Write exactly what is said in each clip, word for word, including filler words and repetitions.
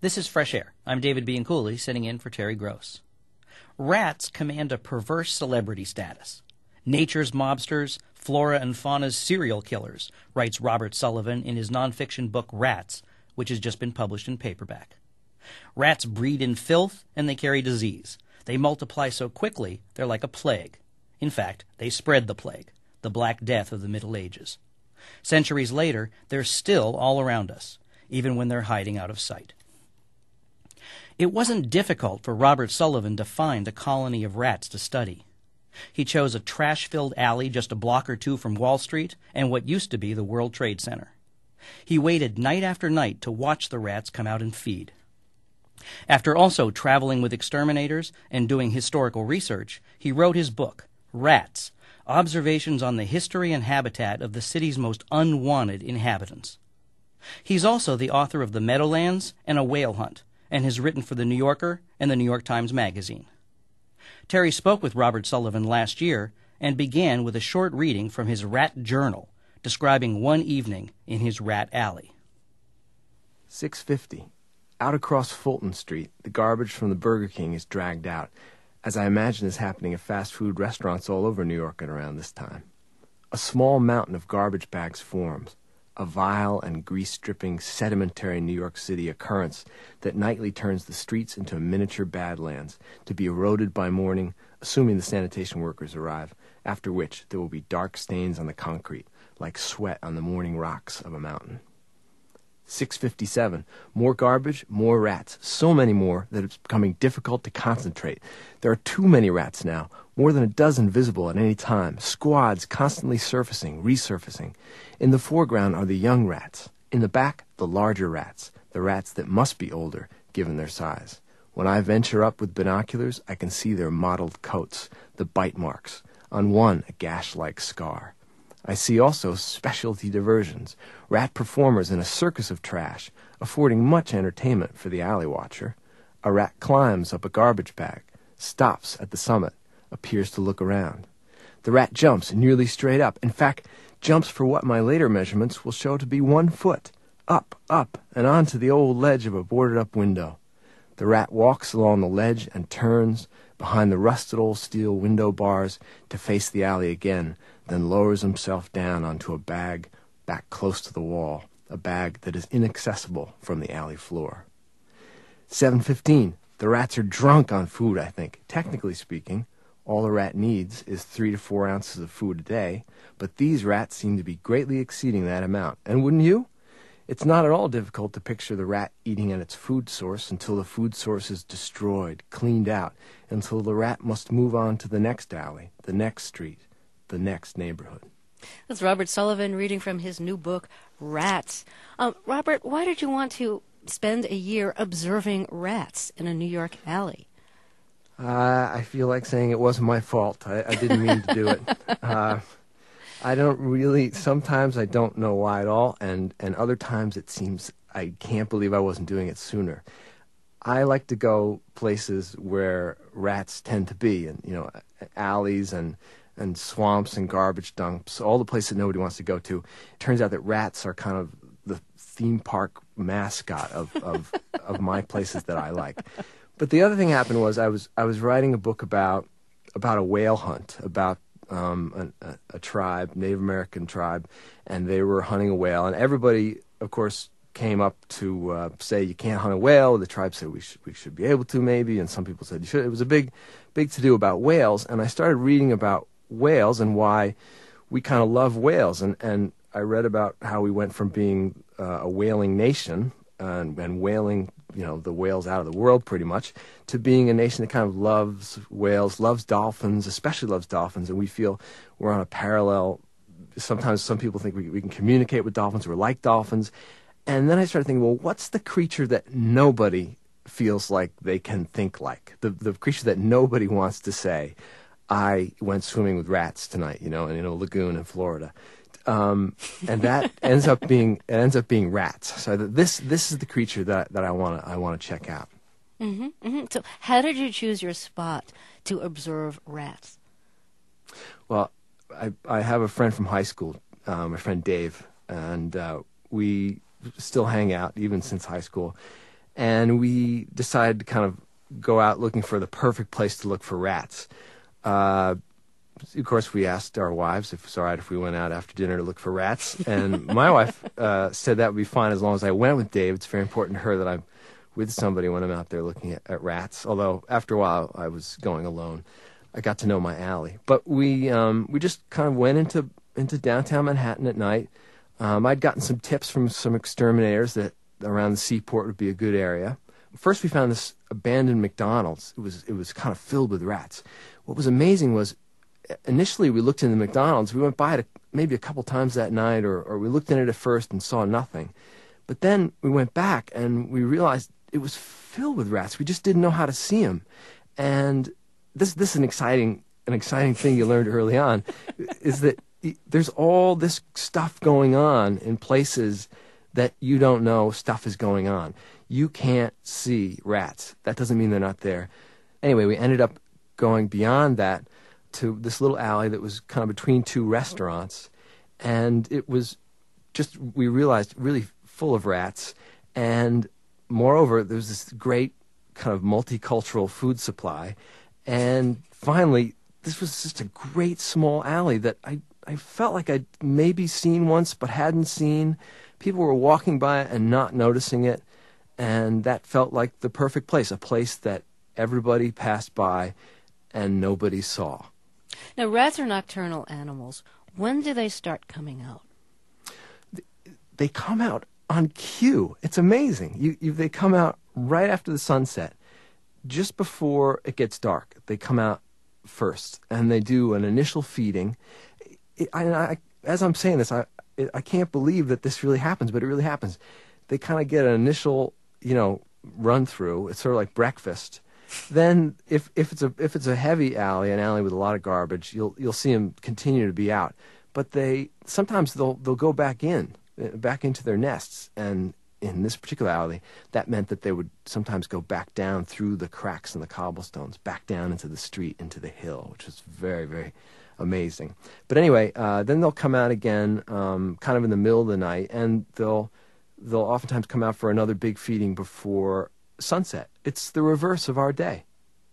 This is Fresh Air. I'm David Bianculli, sitting in for Terry Gross. Rats command a perverse celebrity status. Nature's mobsters, flora and fauna's serial killers, writes Robert Sullivan in his nonfiction book Rats, which has just been published in paperback. Rats breed in filth, and they carry disease. They multiply so quickly, they're like a plague. In fact, they spread the plague, the Black Death of the Middle Ages. Centuries later, they're still all around us, even when they're hiding out of sight. It wasn't difficult for Robert Sullivan to find a colony of rats to study. He chose a trash-filled alley just a block or two from Wall Street and what used to be the World Trade Center. He waited night after night to watch the rats come out and feed. After also traveling with exterminators and doing historical research, he wrote his book, Rats, Observations on the History and Habitat of the City's Most Unwanted Inhabitants. He's also the author of The Meadowlands and A Whale Hunt, and has written for The New Yorker and The New York Times Magazine. Terry spoke with Robert Sullivan last year and began with a short reading from his rat journal, describing one evening in his rat alley. six fifty. Out across Fulton Street, the garbage from the Burger King is dragged out, as I imagine is happening at fast food restaurants all over New York at around this time. A small mountain of garbage bags forms, a vile and grease-dripping sedimentary New York City occurrence that nightly turns the streets into miniature badlands, to be eroded by morning, assuming the sanitation workers arrive, after which there will be dark stains on the concrete, like sweat on the morning rocks of a mountain. six fifty-seven. More garbage, more rats. So many more that it's becoming difficult to concentrate. There are too many rats now, more than a dozen visible at any time, squads constantly surfacing, resurfacing. In the foreground are the young rats. In the back, the larger rats, the rats that must be older, given their size. When I venture up with binoculars, I can see their mottled coats, the bite marks, on one a gash-like scar. I see also specialty diversions, rat performers in a circus of trash, affording much entertainment for the alley watcher. A rat climbs up a garbage bag, stops at the summit, appears to look around. The rat jumps nearly straight up, in fact, jumps for what my later measurements will show to be one foot, up, up, and onto the old ledge of a boarded-up window. The rat walks along the ledge and turns, behind the rusted old steel window bars, to face the alley again, then lowers himself down onto a bag back close to the wall, a bag that is inaccessible from the alley floor. seven fifteen. The rats are drunk on food, I think. Technically speaking, all a rat needs is three to four ounces of food a day, but these rats seem to be greatly exceeding that amount. And wouldn't you? It's not at all difficult to picture the rat eating at its food source until the food source is destroyed, cleaned out, until the rat must move on to the next alley, the next street, the next neighborhood. That's Robert Sullivan reading from his new book, Rats. Um, Robert, why did you want to spend a year observing rats in a New York alley? Uh, I feel like saying it wasn't my fault. I, I didn't mean to do it. Uh, I don't really, sometimes I don't know why at all, and, and other times it seems I can't believe I wasn't doing it sooner. I like to go places where rats tend to be, and, you know, alleys and and swamps and garbage dumps, all the places that nobody wants to go to. It turns out that rats are kind of the theme park mascot of, of, of my places that I like. But the other thing happened was I was I was writing a book about about a whale hunt, about um, a, a tribe, Native American tribe, and they were hunting a whale. And everybody, of course, came up to uh, say you can't hunt a whale. The tribe said we should we should be able to maybe, and some people said you should. It was a big, big to do about whales, and I started reading about whales and why we kind of love whales, and and I read about how we went from being uh, a whaling nation and, and whaling, you know, the whales out of the world pretty much, to being a nation that kind of loves whales, loves dolphins, especially loves dolphins, and we feel we're on a parallel. Sometimes some people think we, we can communicate with dolphins, we're like dolphins. And then I started thinking, well, what's the creature that nobody feels like they can think like? The the creature that nobody wants to say, I went swimming with rats tonight, you know, in a lagoon in Florida. Um, and that ends up being it ends up being rats. So this this is the creature that that I want to I want to check out. Mm-hmm, mm-hmm. So how did you choose your spot to observe rats? Well, I I have a friend from high school, uh, my friend Dave, and uh, we still hang out even since high school. and we decided to kind of go out looking for the perfect place to look for rats. Uh, of course, we asked our wives if it was all right if we went out after dinner to look for rats, and my wife uh, said that would be fine as long as I went with Dave. It's very important to her that I'm with somebody when I'm out there looking at, at rats, although after a while I was going alone. I got to know my alley. But we um, we just kind of went into, into downtown Manhattan at night. Um, I'd gotten some tips from some exterminators that around the seaport would be a good area. First we found this abandoned McDonald's. It was it was kind of filled with rats. What was amazing was initially we looked in the McDonald's. We went by it maybe a couple times that night, or, or we looked in it at first and saw nothing. But then we went back and we realized it was filled with rats. We just didn't know how to see them. And this this is an exciting an exciting thing you learned early on, is that there's all this stuff going on in places that you don't know stuff is going on. You can't see rats. That doesn't mean they're not there. Anyway, we ended up going beyond that to this little alley that was kind of between two restaurants, and it was just, we realized, really full of rats. And moreover, there was this great kind of multicultural food supply. And finally, this was just a great small alley that I, I felt like I'd maybe seen once but hadn't seen. People were walking by it and not noticing it, and that felt like the perfect place, a place that everybody passed by and nobody saw. Now, rats are nocturnal animals. When do they start coming out? They come out on cue. It's amazing. You, you, they come out right after the sunset, just before it gets dark. They come out first, and they do an initial feeding. It, I, I, as I'm saying this, I, it, I can't believe that this really happens, but it really happens. They kind of get an initial, you know, run through. It's sort of like breakfast. Then, if if it's a if it's a heavy alley, an alley with a lot of garbage, you'll you'll see them continue to be out. But they sometimes they'll they'll go back in, back into their nests, and in this particular alley, that meant that they would sometimes go back down through the cracks in the cobblestones, back down into the street, into the hill, which was very, very amazing. But anyway, uh, then they'll come out again, um, kind of in the middle of the night, and they'll they'll oftentimes come out for another big feeding before sunset. It's the reverse of our day.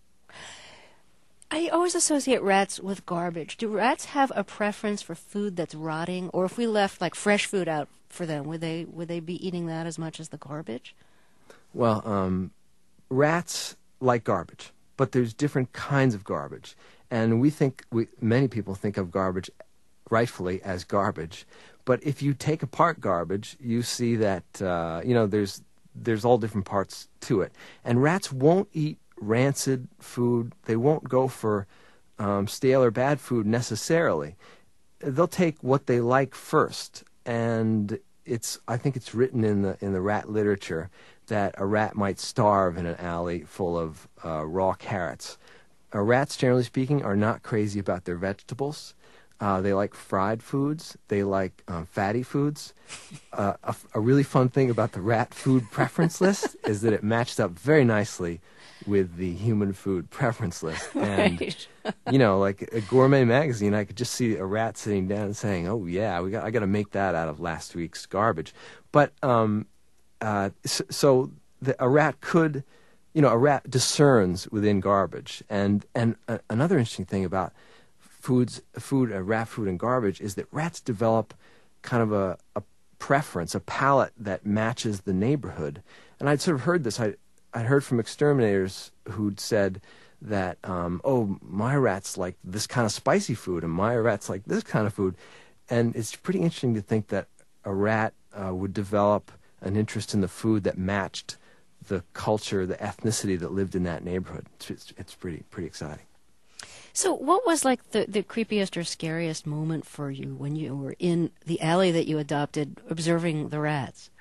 I always associate rats with garbage. Do rats have a preference for food that's rotting, or if we left like fresh food out for them, would they would they be eating that as much as the garbage? Well, um, rats like garbage, but there's different kinds of garbage, and we think we many people think of garbage rightfully as garbage. But if you take apart garbage, you see that uh, you know there's there's all different parts to it, and rats won't eat rancid food. They won't go for um, stale or bad food necessarily. They'll take what they like first, and it's I think it's written in the in the rat literature that a rat might starve in an alley full of uh, raw carrots. Uh, rats, generally speaking, are not crazy about their vegetables. Uh, they like fried foods. They like um, fatty foods. Uh, a, a really fun thing about the rat food preference list is that it matched up very nicely with the human food preference list. And, Right. you know, like a gourmet magazine, I could just see a rat sitting down and saying, oh, yeah, we got, I got to make that out of last week's garbage. But um, uh, so, so the, a rat could, you know, a rat discerns within garbage. And, and uh, another interesting thing about foods, food, uh, rat food and garbage is that rats develop kind of a, a preference, a palate that matches the neighborhood. And I'd sort of heard this. I I'd heard from exterminators who'd said that, um, oh, my rat's like this kind of spicy food, and my rat's like this kind of food. And it's pretty interesting to think that a rat uh, would develop an interest in the food that matched the culture, the ethnicity that lived in that neighborhood. It's, it's, it's pretty pretty exciting. So what was like the, the creepiest or scariest moment for you when you were in the alley that you adopted observing the rats?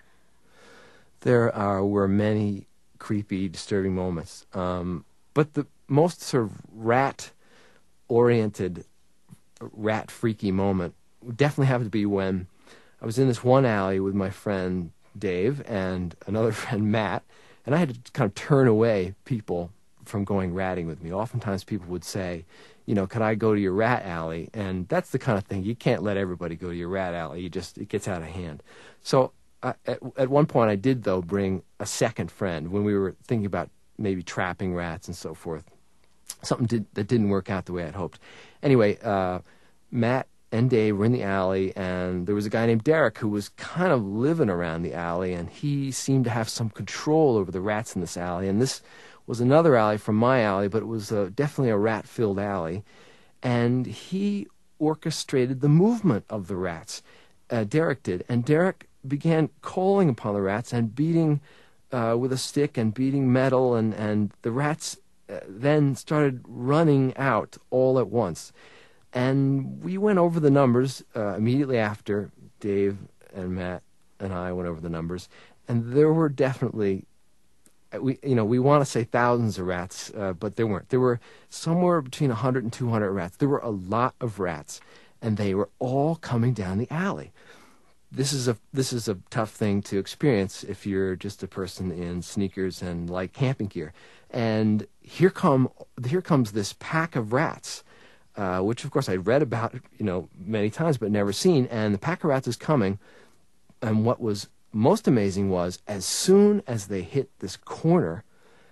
There are, were many creepy, disturbing moments. Um, but the most sort of rat-oriented, rat-freaky moment definitely happened to be when I was in this one alley with my friend Dave and another friend Matt, and I had to kind of turn away people from going ratting with me. Oftentimes people would say, you know, could I go to your rat alley? And that's the kind of thing, you can't let everybody go to your rat alley. You just, it gets out of hand. So uh, at, at one point I did, though, bring a second friend when we were thinking about maybe trapping rats and so forth. Something did, that didn't work out the way I'd hoped. Anyway, uh, Matt and Dave were in the alley, and there was a guy named Derek who was kind of living around the alley, and he seemed to have some control over the rats in this alley. And this was another alley from my alley, but it was uh, definitely a rat-filled alley. And he orchestrated the movement of the rats. Uh, Derek did. And Derek began calling upon the rats and beating uh, with a stick and beating metal, and, and the rats uh, then started running out all at once. And we went over the numbers uh, immediately after. Dave and Matt and I went over the numbers, and there were definitely, we you know, we want to say thousands of rats, uh, but there weren't. There were somewhere between one hundred and two hundred rats. There were a lot of rats, and they were all coming down the alley. This is a this is a tough thing to experience if you're just a person in sneakers and light camping gear. And here come here comes this pack of rats. Uh, which, of course, I'd read about, you know, many times but never seen. And the pack of rats is coming. And what was most amazing was, as soon as they hit this corner,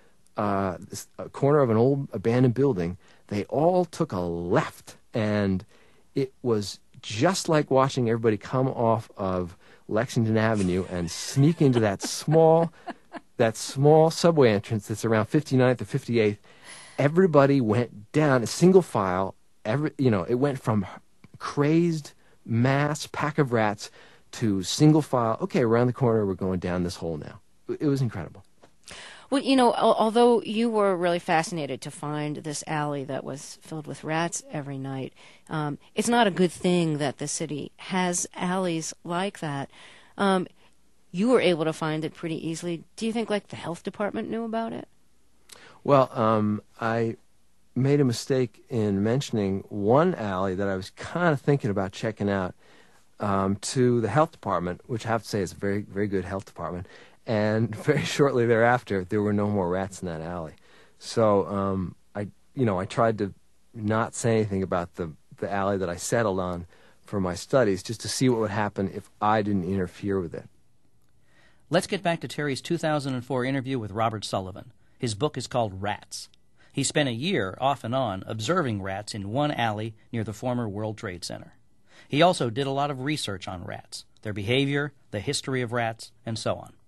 uh, this a corner of an old abandoned building, they all took a left. And it was just like watching everybody come off of Lexington Avenue and sneak into that small, that small subway entrance that's around fifty-ninth or fifty-eighth. Everybody went down a single file. Every, you know, it went from crazed mass pack of rats to single file. Okay, around the corner, we're going down this hole now. It was incredible. Well, you know, al- although you were really fascinated to find this alley that was filled with rats every night, um, it's not a good thing that the city has alleys like that. Um, you were able to find it pretty easily. Do you think, like, the health department knew about it? Well, um, I made a mistake in mentioning one alley that I was kind of thinking about checking out um, to the health department, which I have to say is a very, very good health department. And very shortly thereafter, there were no more rats in that alley. So um, I, you know, I tried to not say anything about the, the alley that I settled on for my studies, just to see what would happen if I didn't interfere with it. Let's get back to Terry's two thousand four interview with Robert Sullivan. His book is called Rats. He spent a year, off and on, observing rats in one alley near the former World Trade Center. He also did a lot of research on rats, their behavior, the history of rats, and so on.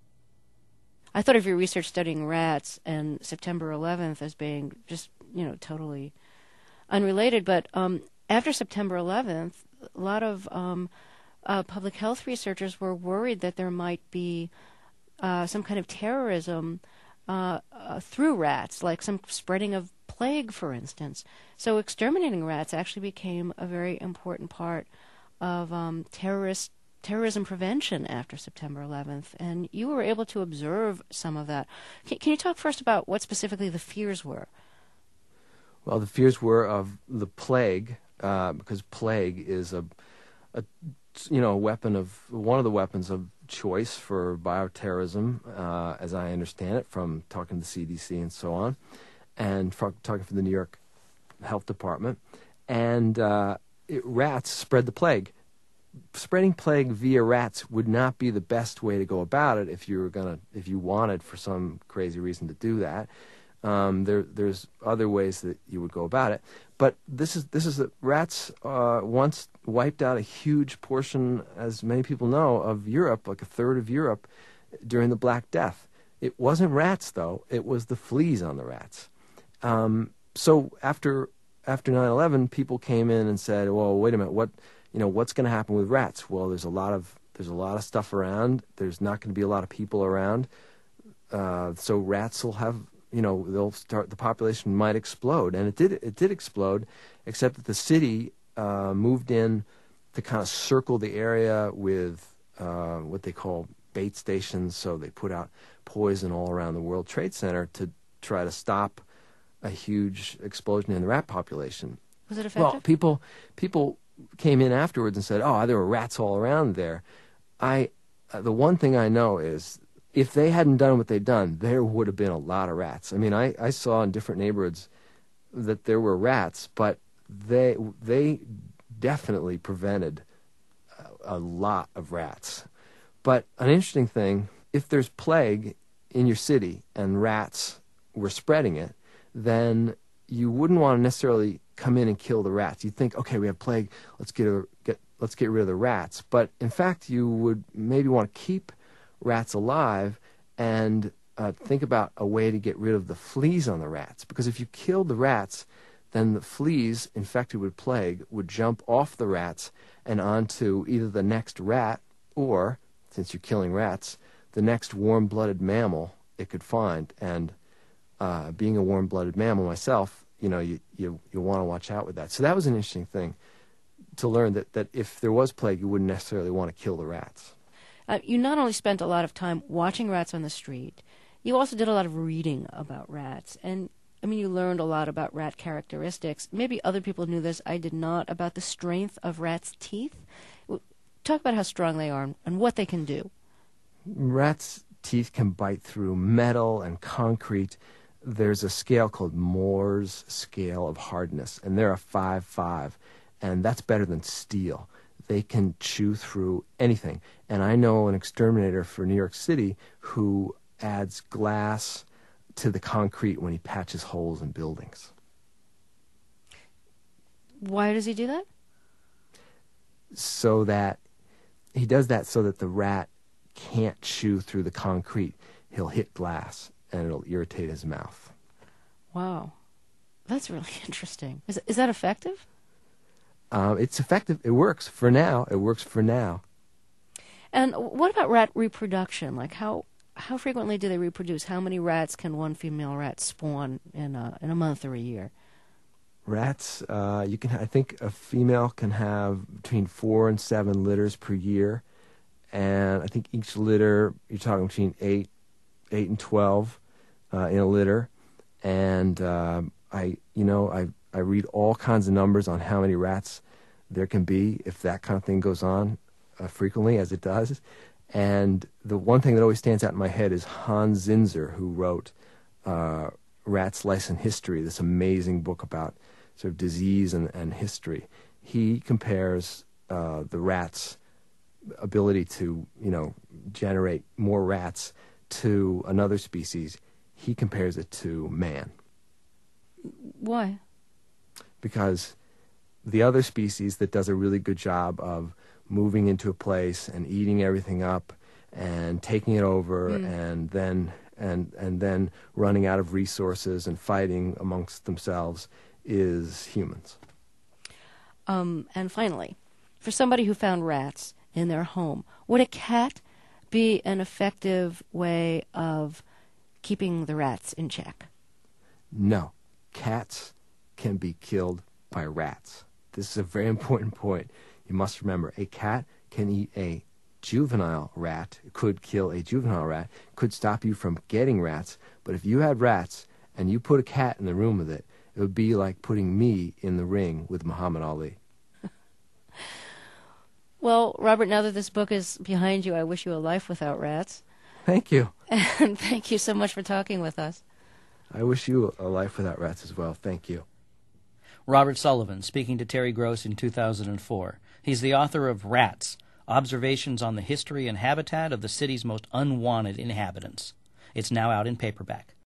I thought of your research studying rats and September eleventh as being just, you know, totally unrelated. But um, after September eleventh, a lot of um, uh, public health researchers were worried that there might be uh, some kind of terrorism Uh, uh, through rats, like some spreading of plague, for instance. So exterminating rats actually became a very important part of um, terrorist terrorism prevention after September eleventh, and you were able to observe some of that. Can, can you talk first about what specifically the fears were? Well, the fears were of the plague, uh, because plague is a, a, you know, a weapon of one of the weapons of choice for bioterrorism, uh, as I understand it, from talking to the C D C and so on, and from talking to the New York Health Department. And uh, it, rats spread the plague. Spreading plague via rats would not be the best way to go about it if you were gonna, if you wanted for some crazy reason to do that. Um, there, there's other ways that you would go about it, but this is this is that rats uh, once wiped out a huge portion, as many people know, of Europe, like a third of Europe, during the Black Death. It wasn't rats, though; it was the fleas on the rats. Um, so after after nine eleven, people came in and said, "Well, wait a minute, what you know, what's going to happen with rats?" Well, there's a lot of there's a lot of stuff around. There's not going to be a lot of people around, uh, so rats will have. You know, they'll start. The population might explode, and it did. It did explode, except that the city uh, moved in to kind of circle the area with uh, what they call bait stations. So they put out poison all around the World Trade Center to try to stop a huge explosion in the rat population. Was it effective? Well, people people came in afterwards and said, "Oh, there were rats all around there." I uh, the one thing I know is, if they hadn't done what they'd done, there would have been a lot of rats. I mean, I, I saw in different neighborhoods that there were rats, but they they definitely prevented a, a lot of rats. But an interesting thing, if there's plague, in your city and rats were spreading it, then you wouldn't want to necessarily come in and kill the rats. You'd think, okay, we have plague, let's get, a, get let's get rid of the rats. But in fact, you would maybe want to keep rats alive and uh, think about a way to get rid of the fleas on the rats. Because if you killed the rats, then the fleas infected with plague would jump off the rats and onto either the next rat or, since you're killing rats, the next warm-blooded mammal it could find. And uh, being a warm-blooded mammal myself, you know, you, you, you want to watch out with that. So that was an interesting thing to learn, that, that if there was plague, you wouldn't necessarily want to kill the rats. Uh, you not only spent a lot of time watching rats on the street, you also did a lot of reading about rats. And, I mean, you learned a lot about rat characteristics. Maybe other people knew this. I did not, about the strength of rats' teeth. Talk about how strong they are and what they can do. Rats' teeth can bite through metal and concrete. There's a scale called Moore's scale of hardness, and they're a five five, and that's better than steel. They can chew through anything. And I know an exterminator for New York City who adds glass to the concrete when he patches holes in buildings. Why does he do that? So that he does that so that the rat can't chew through the concrete. He'll hit glass and it'll irritate his mouth. Wow. That's really interesting. Is is that effective? Um, it's effective. It works for now. It works for now. And what about rat reproduction? Like how how frequently do they reproduce? How many rats can one female rat spawn in a in a month or a year? Rats, uh, you can. I think a female can have between four and seven litters per year, and I think each litter you're talking between eight, eight and twelve uh, in a litter. And uh, I, you know, I I read all kinds of numbers on how many rats there can be if that kind of thing goes on uh, frequently, as it does. And the one thing that always stands out in my head is Hans Zinzer, who wrote uh, Rats, Lice, and History, this amazing book about sort of disease and, and history. He compares uh, the rats' ability to, you know, generate more rats to another species. He compares it to man. Why? Because the other species that does a really good job of moving into a place and eating everything up and taking it over mm. and then and and then running out of resources and fighting amongst themselves is humans. Um, and finally, for somebody who found rats in their home, would a cat be an effective way of keeping the rats in check? No. Cats can be killed by rats. This is a very important point. You must remember, a cat can eat a juvenile rat, could kill a juvenile rat, could stop you from getting rats, but if you had rats and you put a cat in the room with it, it would be like putting me in the ring with Muhammad Ali. Well, Robert, now that this book is behind you, I wish you a life without rats. Thank you. And thank you so much for talking with us. I wish you a life without rats as well. Thank you. Robert Sullivan speaking to Terry Gross in two thousand four. He's the author of Rats, Observations on the History and Habitat of the City's Most Unwanted Inhabitants. It's now out in paperback.